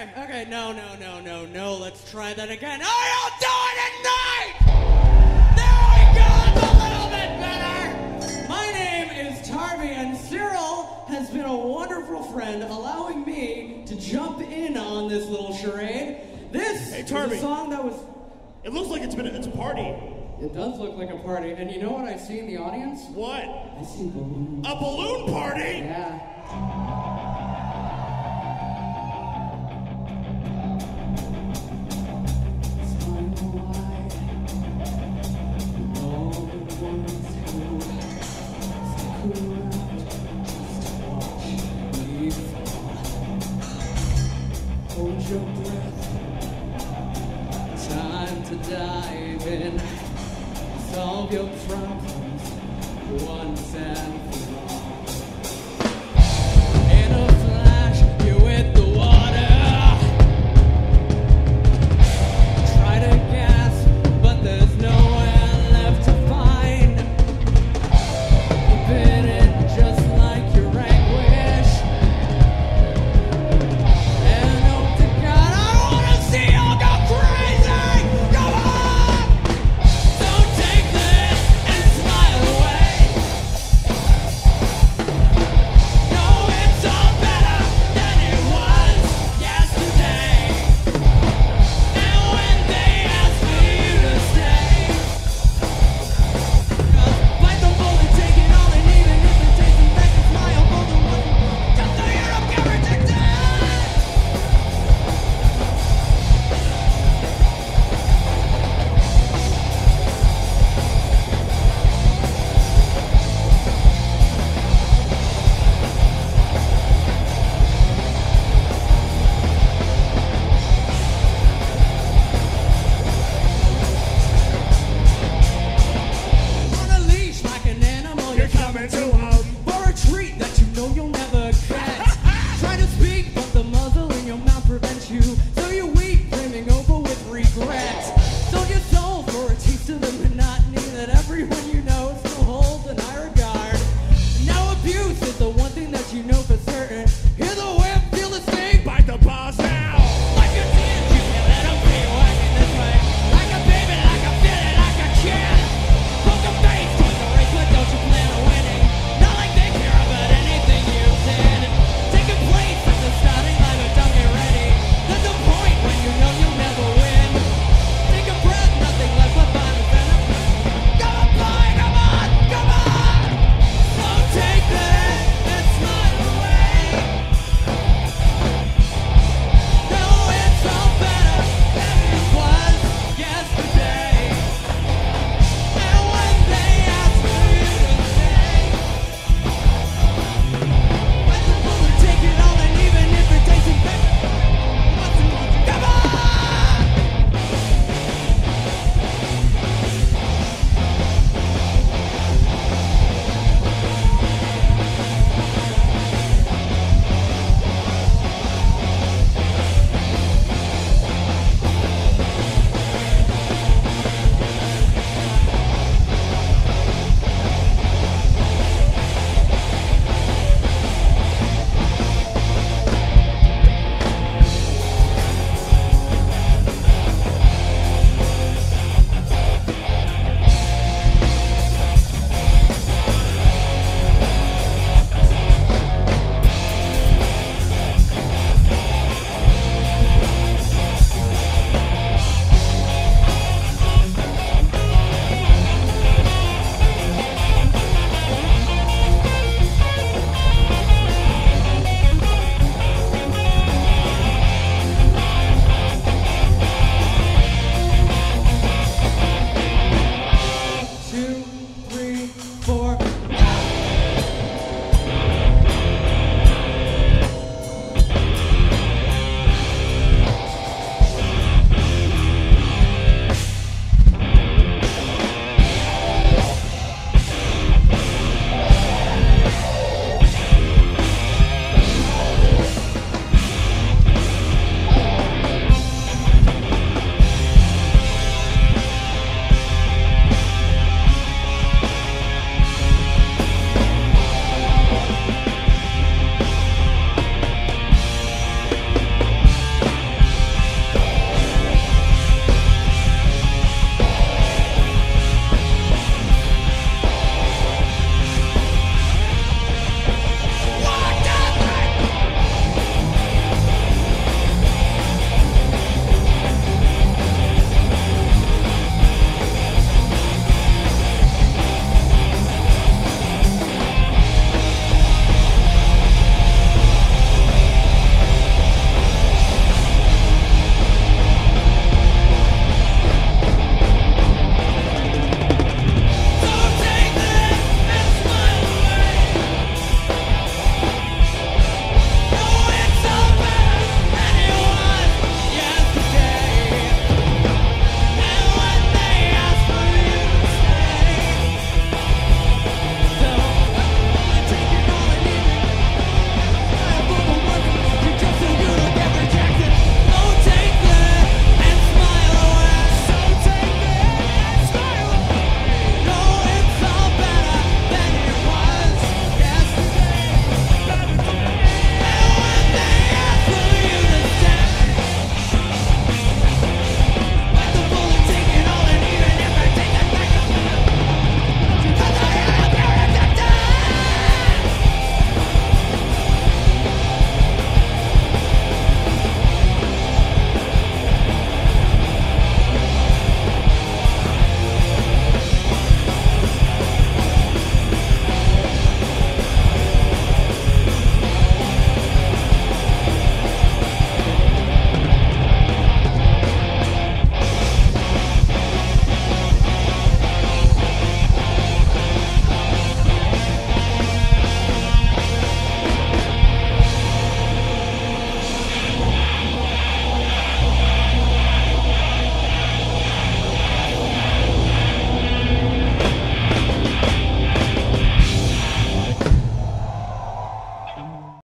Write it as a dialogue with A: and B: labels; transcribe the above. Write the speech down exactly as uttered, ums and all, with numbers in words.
A: Okay, okay, no, no, no, no, no. Let's try that again. I'll do it at night! There we go! It's a little bit better! My name is Tarby, and Cyril has been a wonderful friend, allowing me to jump in on this little charade. This
B: Hey,
A: is
B: Tarby.
A: a song that was...
B: It looks like it's been a, it's a party.
A: It does look like a party, and you know what I see in the audience?
B: What?
A: I see balloons.
B: A balloon party?
A: Yeah. Hold your breath. Time to dive in. Solve your problems once and for